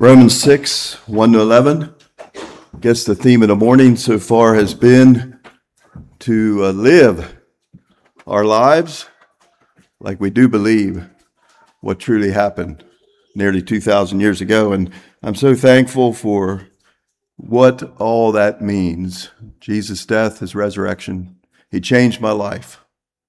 Romans 6, 1 to 11. I guess the theme of the morning so far has been to live our lives like we do believe what truly happened nearly 2,000 years ago. And I'm so thankful for what all that means. Jesus' death, his resurrection, he changed my life,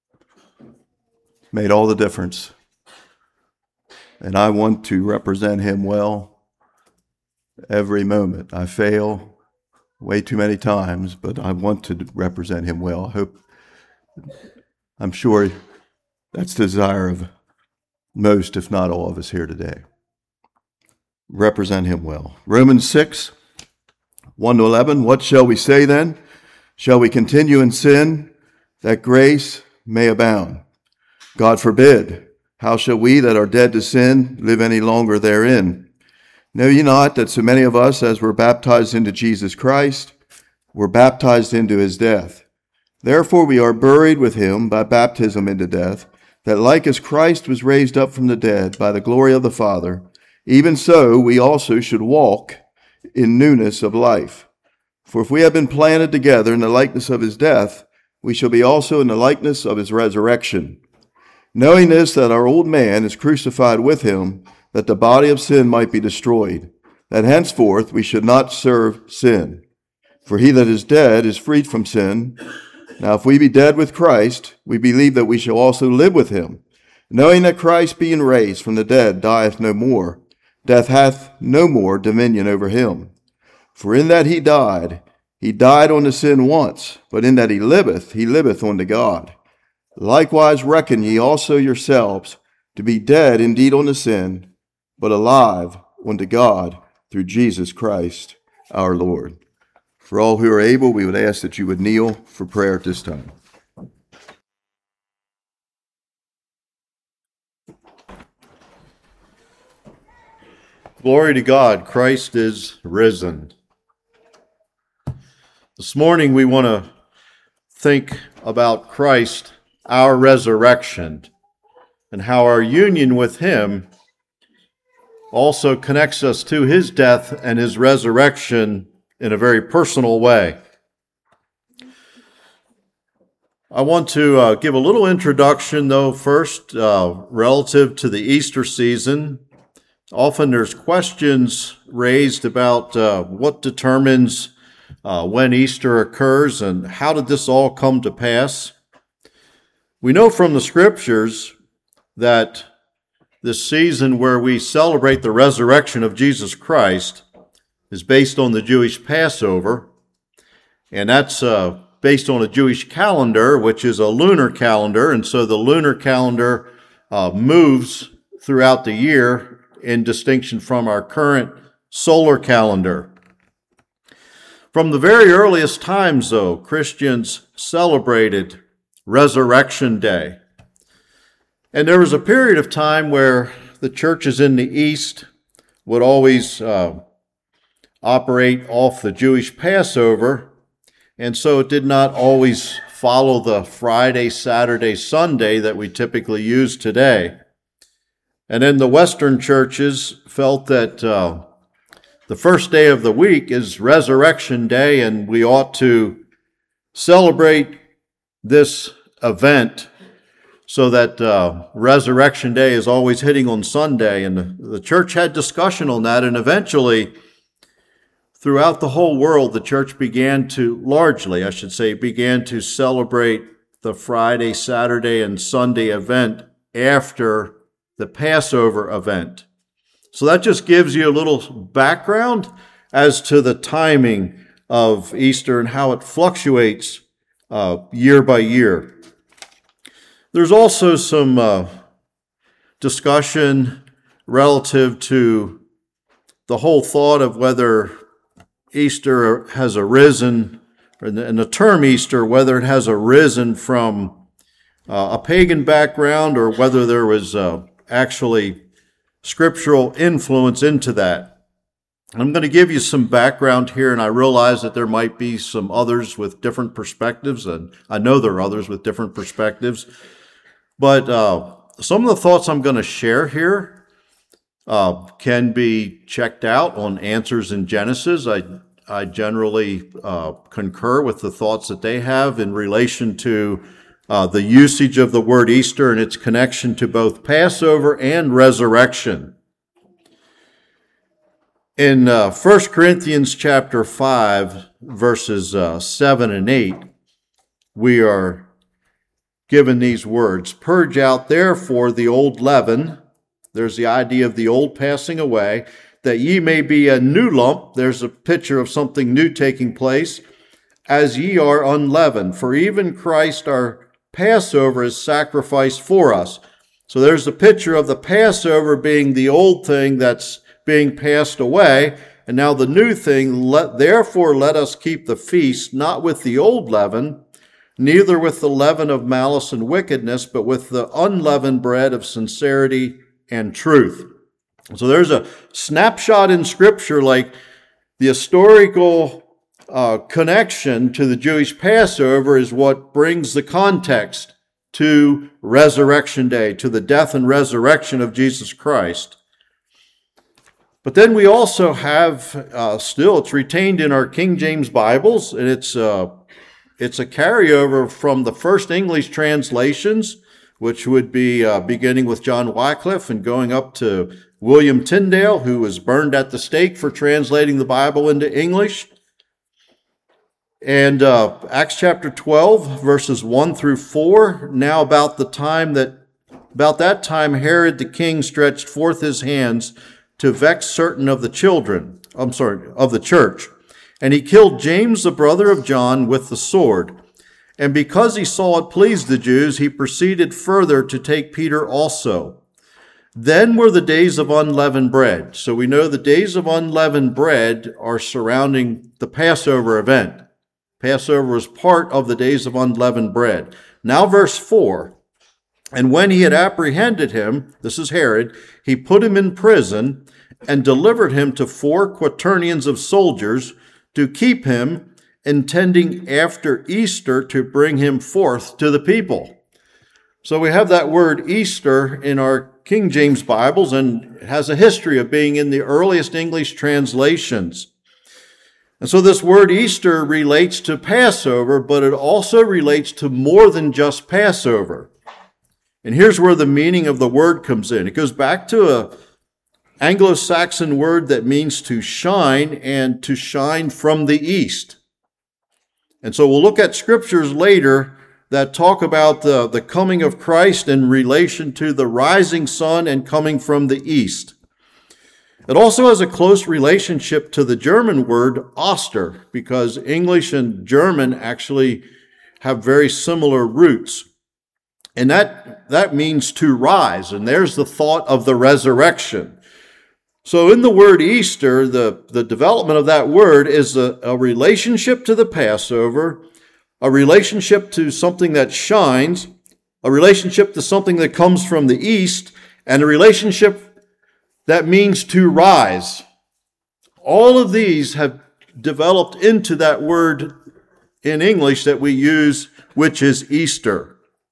made all the difference. And I want to represent him well every moment. I fail way too many times, but I want to represent him well. I'm sure that's the desire of most, if not all of us here today. Represent him well. Romans 6, 1 to 11. What shall we say then? Shall we continue in sin that grace may abound? God forbid. How shall we that are dead to sin live any longer therein? Know ye not that so many of us as were baptized into Jesus Christ were baptized into his death? Therefore we are buried with him by baptism into death, that like as Christ was raised up from the dead by the glory of the Father, even so we also should walk in newness of life. For if we have been planted together in the likeness of his death, we shall be also in the likeness of his resurrection. Knowing this, that our old man is crucified with him, that the body of sin might be destroyed, that henceforth we should not serve sin. For he that is dead is freed from sin. Now if we be dead with Christ, we believe that we shall also live with him, knowing that Christ being raised from the dead dieth no more. Death hath no more dominion over him. For in that he died unto sin once, but in that he liveth unto God. Likewise reckon ye also yourselves to be dead indeed unto sin, but alive unto God through Jesus Christ our Lord. For all who are able, we would ask that you would kneel for prayer at this time. Glory to God, Christ is risen. This morning we want to think about Christ, our resurrection, and how our union with him also connects us to his death and his resurrection in a very personal way. I want to give a little introduction, though, first, relative to the Easter season. Often there's questions raised about what determines when Easter occurs and how did this all come to pass. We know from the scriptures that this season where we celebrate the resurrection of Jesus Christ is based on the Jewish Passover, and that's based on a Jewish calendar, which is a lunar calendar, and so the lunar calendar moves throughout the year in distinction from our current solar calendar. From the very earliest times, though, Christians celebrated Resurrection Day. And there was a period of time where the churches in the East would always operate off the Jewish Passover, and so it did not always follow the Friday, Saturday, Sunday that we typically use today. And then the Western churches felt that the first day of the week is Resurrection Day, and we ought to celebrate this event so that Resurrection Day is always hitting on Sunday. And the church had discussion on that, and eventually, throughout the whole world, the church began to celebrate the Friday, Saturday, and Sunday event after the Passover event. So that just gives you a little background as to the timing of Easter and how it fluctuates year by year. There's also some discussion relative to the whole thought of whether Easter has arisen, and the term Easter, whether it has arisen from a pagan background or whether there was actually scriptural influence into that. I'm going to give you some background here, and I realize that there might be some others with different perspectives, and I know there are others with different perspectives. But some of the thoughts I'm going to share here can be checked out on Answers in Genesis. I generally concur with the thoughts that they have in relation to the usage of the word Easter and its connection to both Passover and resurrection. In 1 Corinthians chapter 5, verses 7 and 8, we are given these words, "Purge out therefore the old leaven," there's the idea of the old passing away, "that ye may be a new lump," there's a picture of something new taking place, "as ye are unleavened. For even Christ our Passover is sacrificed for us." So there's a picture of the Passover being the old thing that's being passed away, and now the new thing, therefore let us keep the feast, not with the old leaven, neither with the leaven of malice and wickedness, but with the unleavened bread of sincerity and truth. So there's a snapshot in Scripture, like the historical connection to the Jewish Passover is what brings the context to Resurrection Day, to the death and resurrection of Jesus Christ. But then we also have, it's retained in our King James Bibles, and it's a carryover from the first English translations, which would be beginning with John Wycliffe and going up to William Tyndale, who was burned at the stake for translating the Bible into English. And Acts chapter 12, verses 1 through 4, now about that time Herod the king stretched forth his hands to vex certain of the of the church. And he killed James, the brother of John, with the sword. And because he saw it pleased the Jews, he proceeded further to take Peter also. Then were the days of unleavened bread. So we know the days of unleavened bread are surrounding the Passover event. Passover was part of the days of unleavened bread. Now verse 4. And when he had apprehended him, this is Herod, he put him in prison and delivered him to 4 quaternions of soldiers to keep him, intending after Easter to bring him forth to the people. So we have that word Easter in our King James Bibles, and it has a history of being in the earliest English translations. And so this word Easter relates to Passover, but it also relates to more than just Passover. And here's where the meaning of the word comes in. It goes back to an Anglo-Saxon word that means to shine, and to shine from the east. And so we'll look at scriptures later that talk about the coming of Christ in relation to the rising sun and coming from the east. It also has a close relationship to the German word Oster, because English and German actually have very similar roots. And that means to rise, and there's the thought of the resurrection. So in the word Easter, the development of that word is a relationship to the Passover, a relationship to something that shines, a relationship to something that comes from the east, and a relationship that means to rise. All of these have developed into that word in English that we use, which is Easter.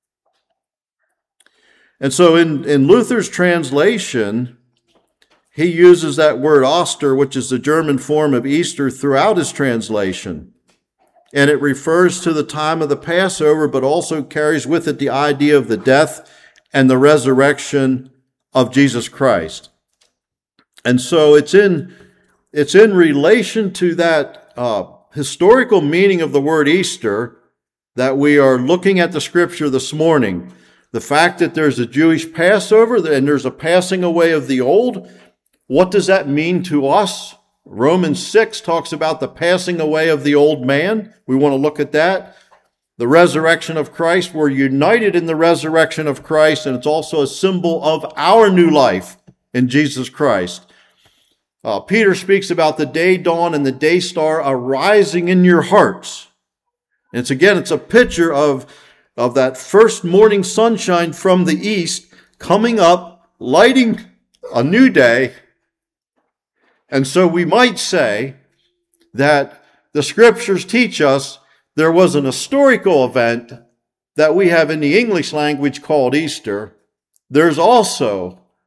And so in Luther's translation, he uses that word Oster, which is the German form of Easter, throughout his translation. And it refers to the time of the Passover, but also carries with it the idea of the death and the resurrection of Jesus Christ. And so it's in relation to that historical meaning of the word Easter that we are looking at the scripture this morning. The fact that there's a Jewish Passover and there's a passing away of the old, what does that mean to us? Romans 6 talks about the passing away of the old man. We want to look at that. The resurrection of Christ, we're united in the resurrection of Christ, and it's also a symbol of our new life in Jesus Christ. Peter speaks about the day dawn and the day star arising in your hearts. And it's a picture of that first morning sunshine from the east coming up, lighting a new day. And so we might say that the scriptures teach us there was an historical event that we have in the English language called Easter. There's also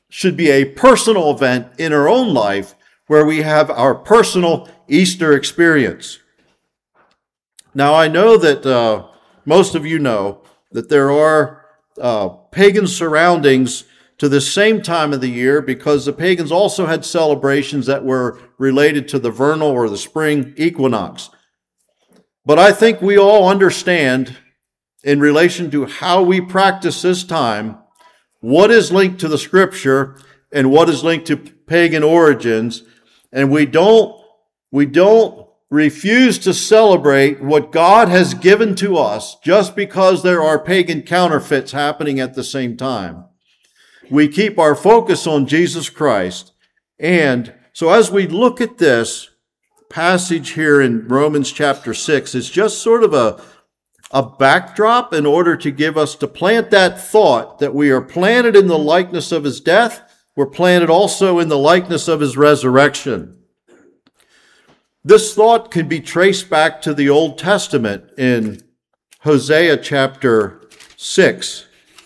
should be a personal event in our own life where we have our personal Easter experience. Now, I know that most of you know that there are pagan surroundings to the same time of the year, because the pagans also had celebrations that were related to the vernal or the spring equinox. But I think we all understand, in relation to how we practice this time, what is linked to the Scripture and what is linked to pagan origins, and we don't refuse to celebrate what God has given to us just because there are pagan counterfeits happening at the same time. We keep our focus on Jesus Christ. And so as we look at this passage here in Romans chapter 6, it's just sort of a backdrop in order to plant that thought that we are planted in the likeness of his death. We're planted also in the likeness of his resurrection. This thought can be traced back to the Old Testament in Hosea chapter 6.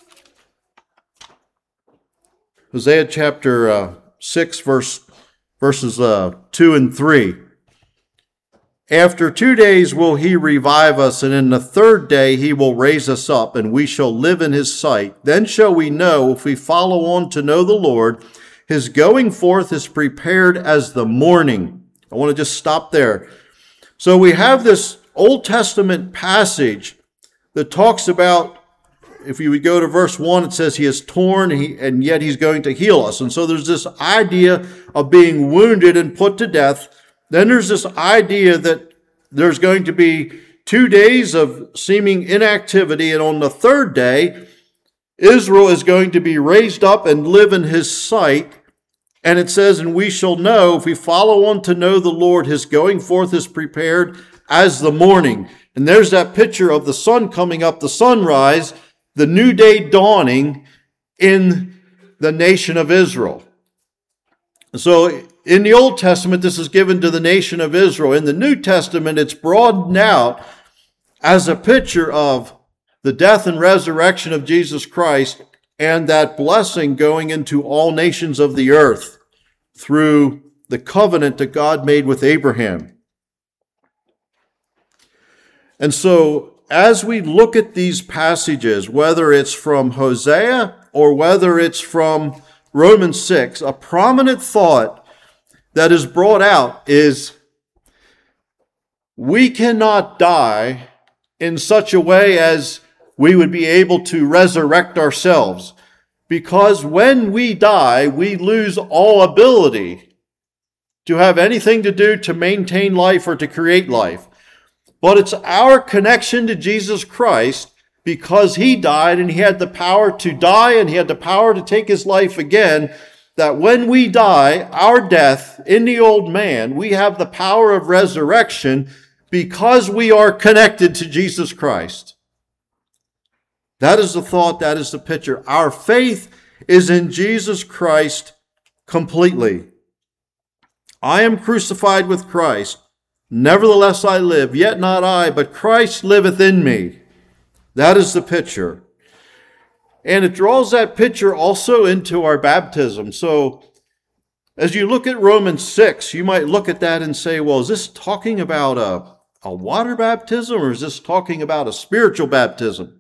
Hosea chapter 6, verses 2 and 3. After 2 days will he revive us, and in the third day he will raise us up, and we shall live in his sight. Then shall we know, if we follow on to know the Lord, his going forth is prepared as the morning. I want to just stop there. So we have this Old Testament passage that talks about, if you would go to verse 1, it says he is torn and yet he's going to heal us. And so there's this idea of being wounded and put to death. Then there's this idea that there's going to be 2 days of seeming inactivity, and on the third day, Israel is going to be raised up and live in his sight. And it says, and we shall know, if we follow on to know the Lord, his going forth is prepared as the morning. And there's that picture of the sun coming up, the sunrise, the new day dawning in the nation of Israel. So in the Old Testament, this is given to the nation of Israel. In the New Testament, it's broadened out as a picture of the death and resurrection of Jesus Christ and that blessing going into all nations of the earth through the covenant that God made with Abraham. And so as we look at these passages, whether it's from Hosea or whether it's from Romans 6, a prominent thought that is brought out is we cannot die in such a way as we would be able to resurrect ourselves, because when we die, we lose all ability to have anything to do to maintain life or to create life. But it's our connection to Jesus Christ, because he died and he had the power to die and he had the power to take his life again, that when we die, our death in the old man, we have the power of resurrection because we are connected to Jesus Christ. That is the thought, that is the picture. Our faith is in Jesus Christ completely. I am crucified with Christ. Nevertheless I live, yet not I, but Christ liveth in me. That is the picture. And it draws that picture also into our baptism. So as you look at Romans 6, you might look at that and say, well, is this talking about a water baptism, or is this talking about a spiritual baptism?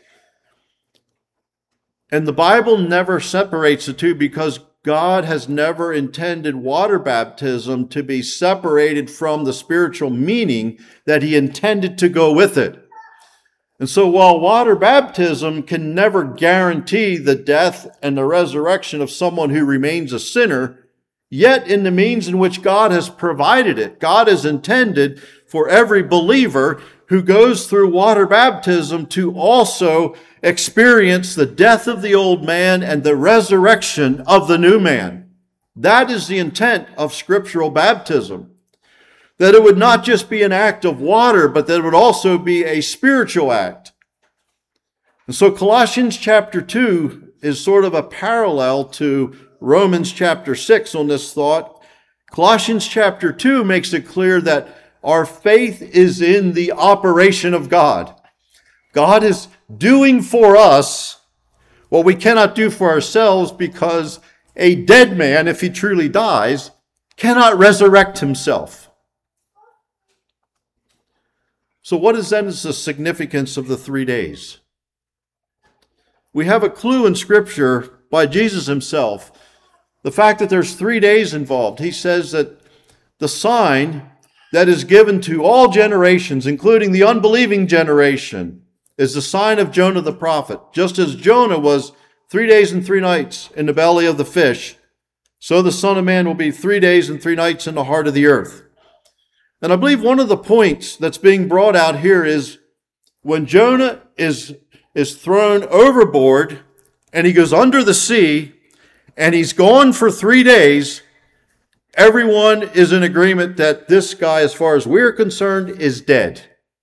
And the Bible never separates the two, because God has never intended water baptism to be separated from the spiritual meaning that he intended to go with it. And so while water baptism can never guarantee the death and the resurrection of someone who remains a sinner, yet in the means in which God has provided it, God has intended for every believer who goes through water baptism to also experience the death of the old man and the resurrection of the new man. That is the intent of scriptural baptism. That it would not just be an act of water, but that it would also be a spiritual act. And so Colossians chapter 2 is sort of a parallel to Romans chapter 6 on this thought. Colossians chapter 2 makes it clear that our faith is in the operation of God. God is doing for us what we cannot do for ourselves, because a dead man, if he truly dies, cannot resurrect himself. So what is then the significance of the 3 days? We have a clue in Scripture by Jesus himself. The fact that there's 3 days involved. He says that the sign that is given to all generations, including the unbelieving generation, is the sign of Jonah the prophet. Just as Jonah was 3 days and 3 nights in the belly of the fish, so the Son of Man will be 3 days and 3 nights in the heart of the earth. And I believe one of the points that's being brought out here is when Jonah is thrown overboard and he goes under the sea and he's gone for 3 days, everyone is in agreement that this guy, as far as we're concerned, is dead.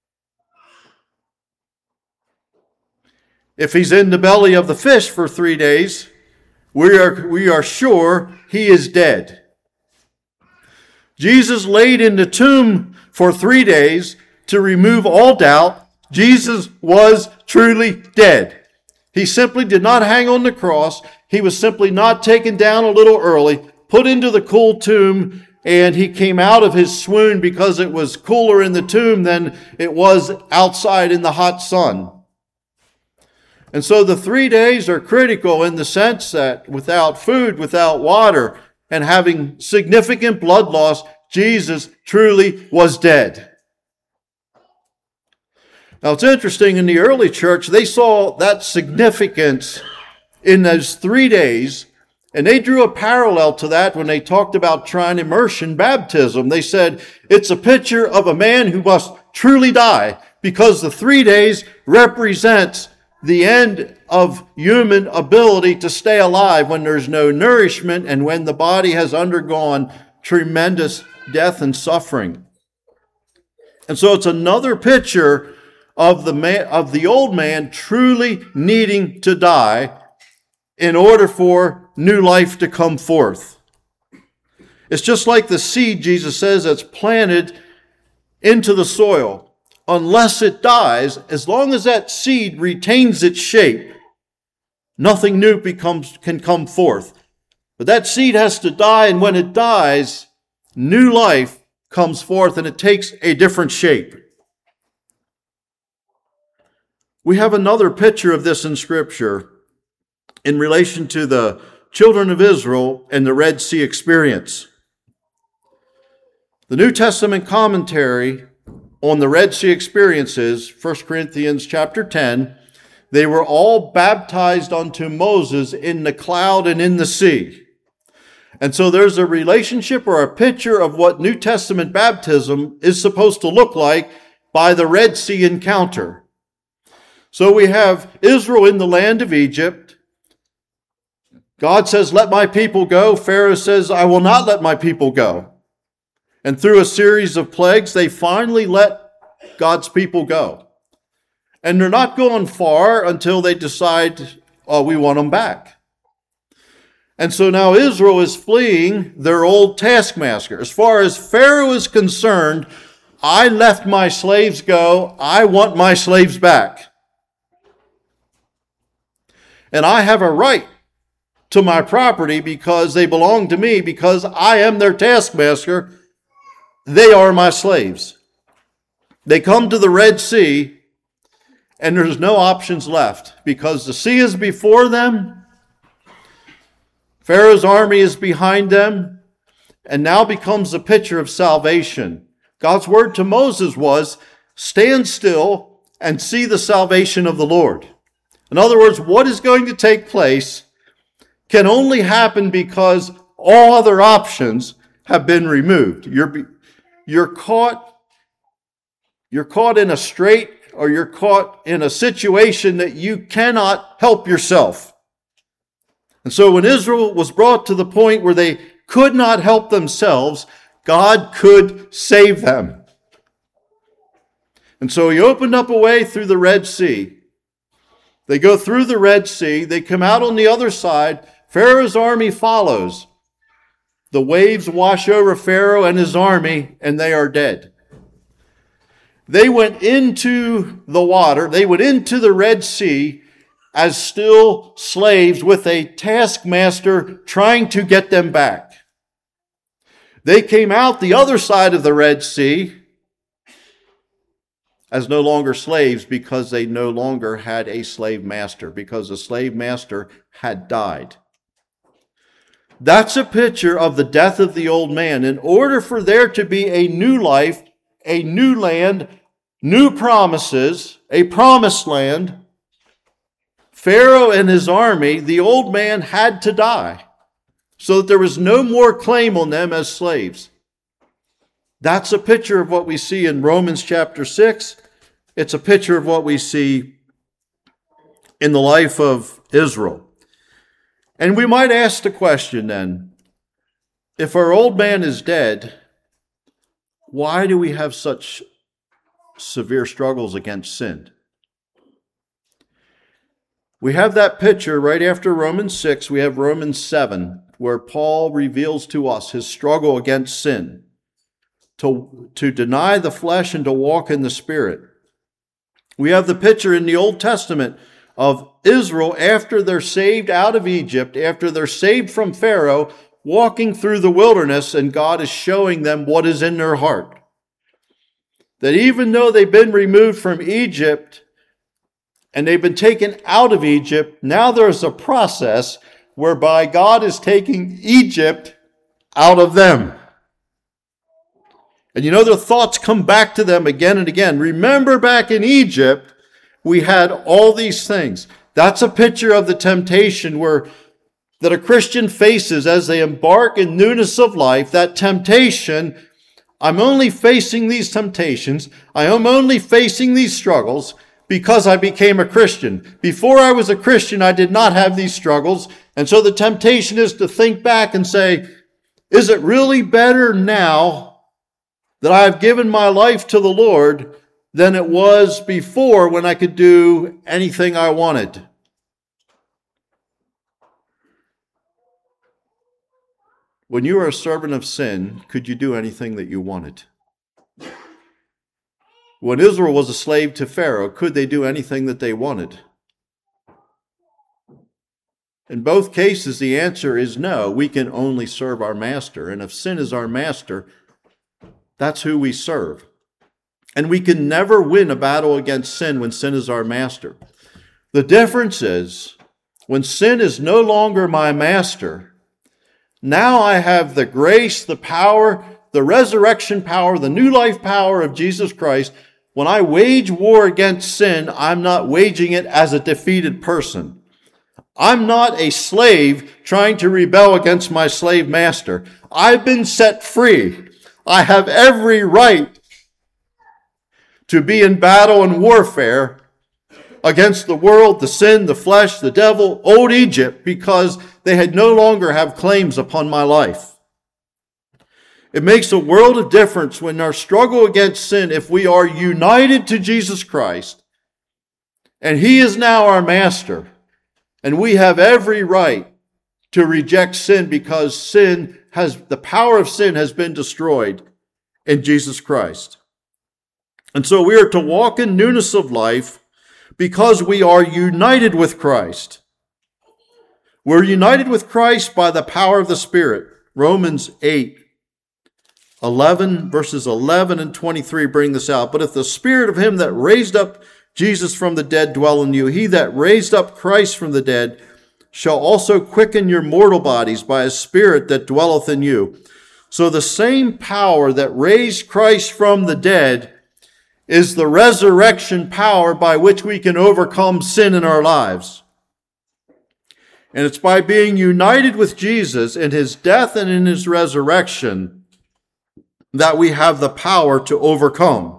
If he's in the belly of the fish for 3 days, we are sure he is dead. Jesus laid in the tomb for 3 days to remove all doubt. Jesus was truly dead. He simply did not hang on the cross. He was simply not taken down a little early, put into the cool tomb, and he came out of his swoon because it was cooler in the tomb than it was outside in the hot sun. And so the 3 days are critical in the sense that without food, without water, and having significant blood loss, Jesus truly was dead. Now it's interesting, in the early church, they saw that significance in those 3 days, and they drew a parallel to that when they talked about trying immersion baptism. They said it's a picture of a man who must truly die because the 3 days represents the end of human ability to stay alive when there's no nourishment and when the body has undergone tremendous death and suffering. And so it's another picture of the old man truly needing to die in order for new life to come forth. It's just like the seed, Jesus says, that's planted into the soil. Unless it dies, as long as that seed retains its shape, nothing new can come forth. But that seed has to die, and when it dies, new life comes forth and it takes a different shape. We have another picture of this in Scripture in relation to the children of Israel and the Red Sea experience. The New Testament commentary on the Red Sea experiences, 1 Corinthians chapter 10, they were all baptized unto Moses in the cloud and in the sea. And so there's a relationship or a picture of what New Testament baptism is supposed to look like by the Red Sea encounter. So we have Israel in the land of Egypt. God says, "Let my people go." Pharaoh says, "I will not let my people go." And through a series of plagues, they finally let God's people go. And they're not going far until they decide, "Oh, we want them back." And so now Israel is fleeing their old taskmaster. As far as Pharaoh is concerned, I let my slaves go. I want my slaves back. And I have a right to my property because they belong to me, because I am their taskmaster. They are my slaves. They come to the Red Sea, and there's no options left because the sea is before them. Pharaoh's army is behind them, and now becomes a picture of salvation. God's word to Moses was, "Stand still and see the salvation of the Lord." In other words, what is going to take place can only happen because all other options have been removed. You're caught in a strait, or you're caught in a situation that you cannot help yourself. And so when Israel was brought to the point where they could not help themselves, God could save them. And so he opened up a way through the Red Sea. They go through the Red Sea. They come out on the other side. Pharaoh's army follows. The waves wash over Pharaoh and his army, and they are dead. They went into the water. They went into the Red Sea, as still slaves with a taskmaster trying to get them back. They came out the other side of the Red Sea as no longer slaves because they no longer had a slave master, because the slave master had died. That's a picture of the death of the old man. In order for there to be a new life, a new land, new promises, a promised land, Pharaoh and his army, the old man had to die so that there was no more claim on them as slaves. That's a picture of what we see in Romans chapter 6. It's a picture of what we see in the life of Israel. And we might ask the question then, if our old man is dead, why do we have such severe struggles against sin? We have that picture right after Romans 6. We have Romans 7, where Paul reveals to us his struggle against sin, to deny the flesh and to walk in the Spirit. We have the picture in the Old Testament of Israel after they're saved out of Egypt, after they're saved from Pharaoh, walking through the wilderness, and God is showing them what is in their heart. That even though they've been removed from Egypt and they've been taken out of Egypt, now there's a process whereby God is taking Egypt out of them. And you know, their thoughts come back to them again and again. Remember, back in Egypt, we had all these things. That's a picture of the temptation that a Christian faces as they embark in newness of life. That temptation, I'm only facing these temptations, I am only facing these struggles because I became a Christian. Before I was a Christian, I did not have these struggles. And so the temptation is to think back and say, is it really better now that I have given my life to the Lord than it was before when I could do anything I wanted? When you were a servant of sin, could you do anything that you wanted? When Israel was a slave to Pharaoh, could they do anything that they wanted? In both cases, the answer is no. We can only serve our master. And if sin is our master, that's who we serve. And we can never win a battle against sin when sin is our master. The difference is, when sin is no longer my master, now I have the grace, the power, the resurrection power, the new life power of Jesus Christ. When I wage war against sin, I'm not waging it as a defeated person. I'm not a slave trying to rebel against my slave master. I've been set free. I have every right to be in battle and warfare against the world, the sin, the flesh, the devil, old Egypt, because they had no longer have claims upon my life. It makes a world of difference when our struggle against sin, if we are united to Jesus Christ, and He is now our master, and we have every right to reject sin because the power of sin has been destroyed in Jesus Christ. And so we are to walk in newness of life because we are united with Christ. We're united with Christ by the power of the Spirit. Romans 8:11, verses 11 and 23 bring this out. But if the Spirit of Him that raised up Jesus from the dead dwell in you, He that raised up Christ from the dead shall also quicken your mortal bodies by His Spirit that dwelleth in you. So the same power that raised Christ from the dead is the resurrection power by which we can overcome sin in our lives. And it's by being united with Jesus in His death and in His resurrection that we have the power to overcome.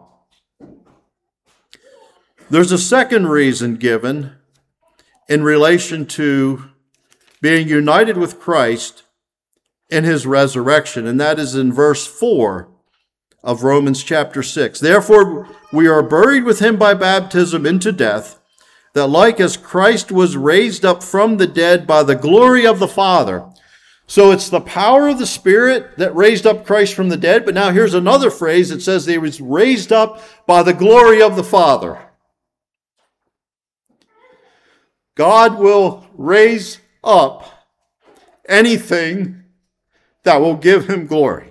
There's a second reason given in relation to being united with Christ in His resurrection, and that is in verse 4 of Romans chapter 6. Therefore, we are buried with Him by baptism into death, that like as Christ was raised up from the dead by the glory of the Father. So it's the power of the Spirit that raised up Christ from the dead, but now here's another phrase that says He was raised up by the glory of the Father. God will raise up anything that will give him glory.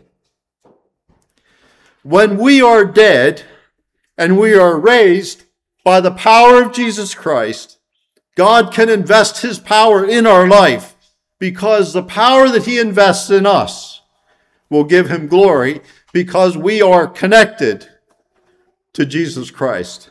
When we are dead and we are raised by the power of Jesus Christ, God can invest his power in our life because the power that he invests in us will give him glory because we are connected to Jesus Christ.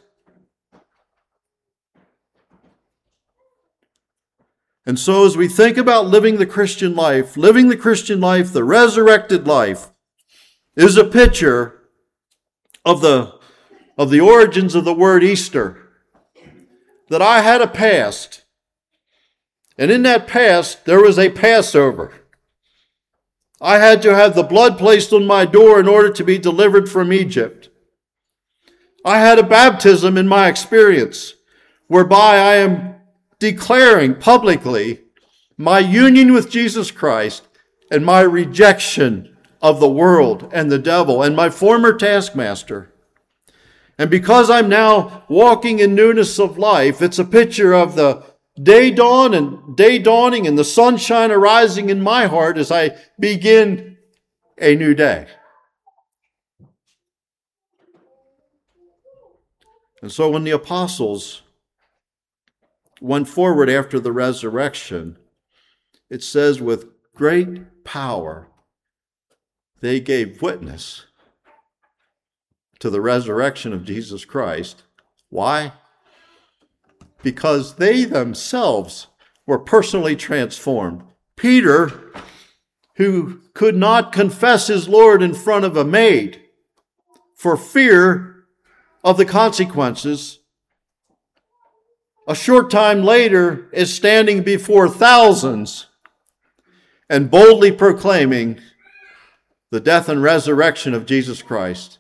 And so as we think about living the Christian life, the resurrected life, is a picture of the origins of the word Easter. That I had a past, and in that past there was a Passover. I had to have the blood placed on my door in order to be delivered from Egypt. I had a baptism in my experience, whereby I am declaring publicly my union with Jesus Christ and my rejection of the world and the devil and my former taskmaster. And because I'm now walking in newness of life, it's a picture of the day dawning and the sunshine arising in my heart as I begin a new day. And so when the apostles went forward after the resurrection, it says with great power they gave witness to the resurrection of Jesus Christ. Why? Because they themselves were personally transformed. Peter, who could not confess his Lord in front of a maid for fear of the consequences, a short time later is standing before thousands and boldly proclaiming the death and resurrection of Jesus Christ.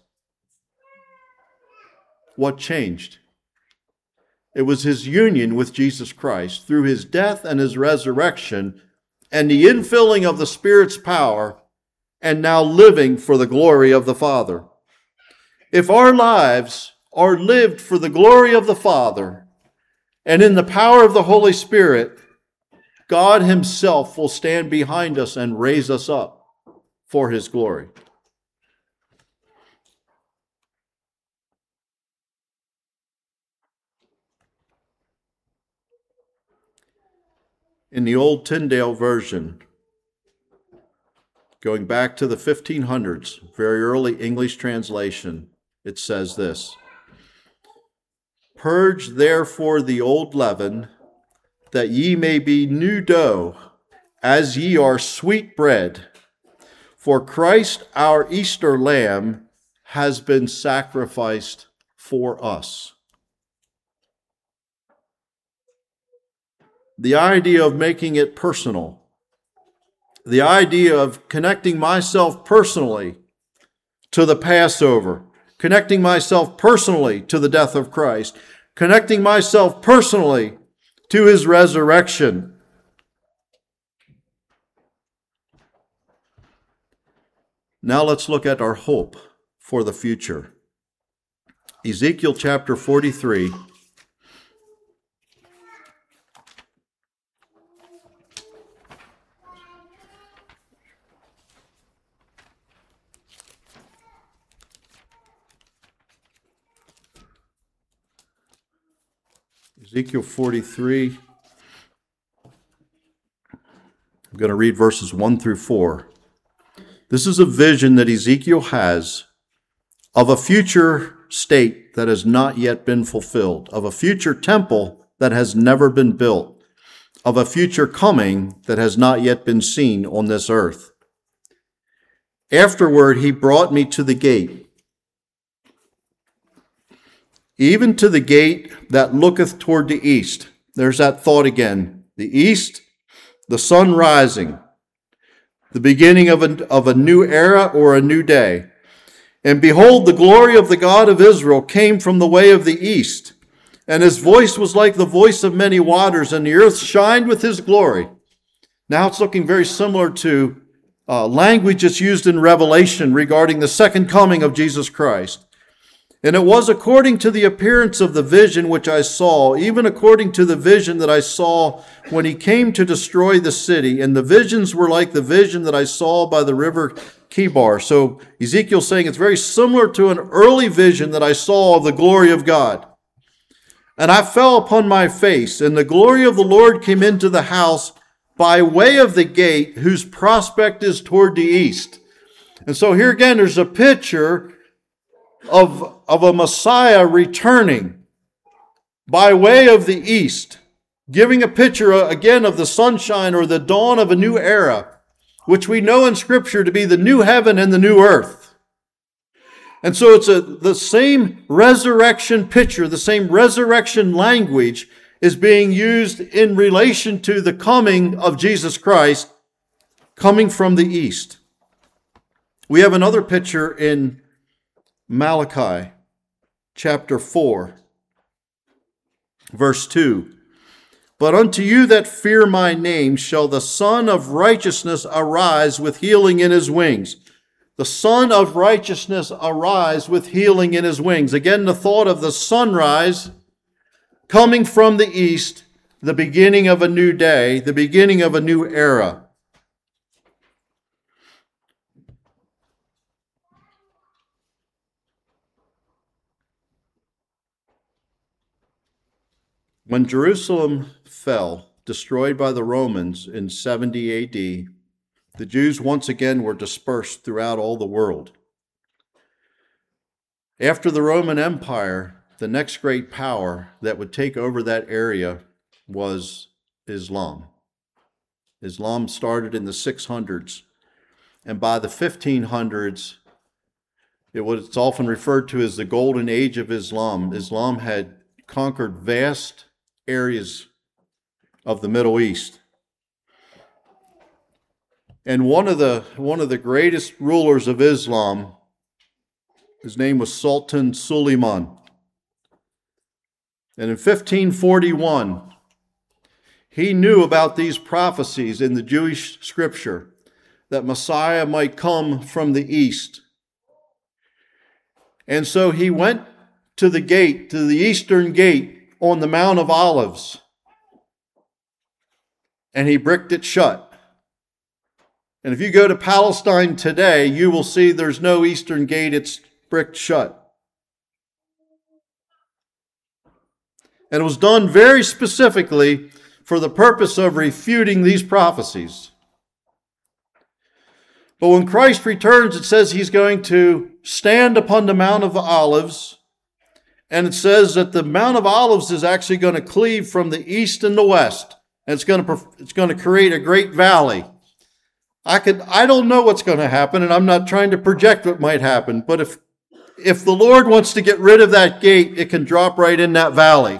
What changed? It was his union with Jesus Christ through his death and his resurrection and the infilling of the Spirit's power and now living for the glory of the Father. If our lives are lived for the glory of the Father and in the power of the Holy Spirit, God himself will stand behind us and raise us up for his glory. In the old Tyndale version, going back to the 1500s, very early English translation, it says this: "Purge therefore the old leaven, that ye may be new dough, as ye are sweet bread. For Christ our Easter lamb has been sacrificed for us." The idea of making it personal, the idea of connecting myself personally to the Passover, connecting myself personally to the death of Christ, connecting myself personally to his resurrection. Now let's look at our hope for the future. Ezekiel chapter 43. Ezekiel 43, I'm going to read verses 1 through 4. This is a vision that Ezekiel has of a future state that has not yet been fulfilled, of a future temple that has never been built, of a future coming that has not yet been seen on this earth. Afterward, he brought me to the gate, even to the gate that looketh toward the east. There's that thought again. The east, the sun rising, the beginning of a new era or a new day. And behold, the glory of the God of Israel came from the way of the east, and his voice was like the voice of many waters, and the earth shined with his glory. Now it's looking very similar to language that's used in Revelation regarding the second coming of Jesus Christ. And it was according to the appearance of the vision which I saw, even according to the vision that I saw when he came to destroy the city. And the visions were like the vision that I saw by the river Chebar. So Ezekiel's saying it's very similar to an early vision that I saw of the glory of God. And I fell upon my face, and the glory of the Lord came into the house by way of the gate, whose prospect is toward the east. And so here again, there's a picture of a Messiah returning by way of the east, giving a picture again of the sunshine or the dawn of a new era, which we know in Scripture to be the new heaven and the new earth. And so it's the same resurrection picture, the same resurrection language is being used in relation to the coming of Jesus Christ coming from the east. We have another picture in Malachi chapter 4, verse 2. But unto you that fear my name shall the Son of Righteousness arise with healing in his wings. The Son of Righteousness arise with healing in his wings. Again, the thought of the sunrise coming from the east, the beginning of a new day, the beginning of a new era. When Jerusalem fell, destroyed by the Romans in 70 A.D., the Jews once again were dispersed throughout all the world. After the Roman Empire, the next great power that would take over that area was Islam. Islam started in the 600s, and by the 1500s, it's often referred to as the Golden Age of Islam. Islam had conquered vast areas of the Middle East. And one of the greatest rulers of Islam, his name was Sultan Suleiman. And in 1541, he knew about these prophecies in the Jewish scripture that Messiah might come from the east. And so he went to the gate, to the eastern gate on the Mount of Olives, and he bricked it shut. And if you go to Palestine today, you will see there's no eastern gate, it's bricked shut. And it was done very specifically for the purpose of refuting these prophecies. But when Christ returns, it says he's going to stand upon the Mount of Olives, and it says that the Mount of Olives is actually going to cleave from the east and the west, and it's going to create a great valley. I don't know what's going to happen, and I'm not trying to project what might happen, but if the Lord wants to get rid of that gate, it can drop right in that valley.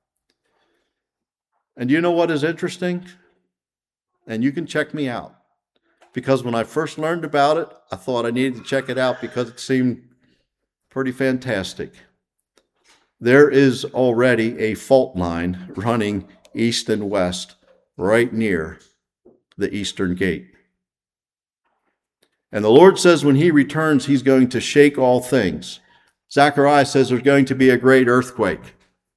And you know what is interesting? And you can check me out. Because when I first learned about it, I thought I needed to check it out because it seemed pretty fantastic. There is already a fault line running east and west right near the eastern gate. And the Lord says when he returns, he's going to shake all things. Zechariah says there's going to be a great earthquake.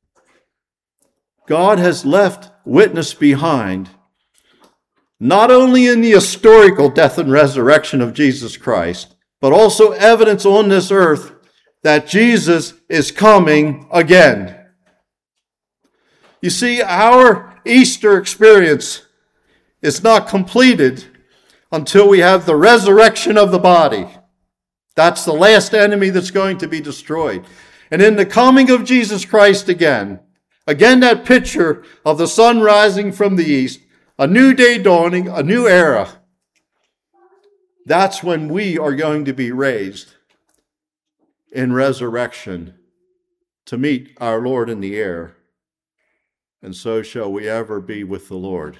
God has left witness behind, not only in the historical death and resurrection of Jesus Christ, but also evidence on this earth that Jesus is coming again. You see, our Easter experience is not completed until we have the resurrection of the body. That's the last enemy that's going to be destroyed. And in the coming of Jesus Christ again that picture of the sun rising from the east, a new day dawning, a new era. That's when we are going to be raised in resurrection to meet our Lord in the air. And so shall we ever be with the Lord.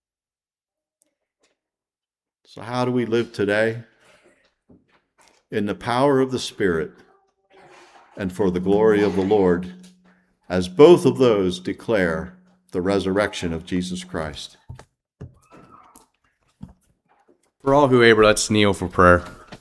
So how do we live today? In the power of the Spirit and for the glory of the Lord, as both of those declare the resurrection of Jesus Christ. For all who are able, let's kneel for prayer.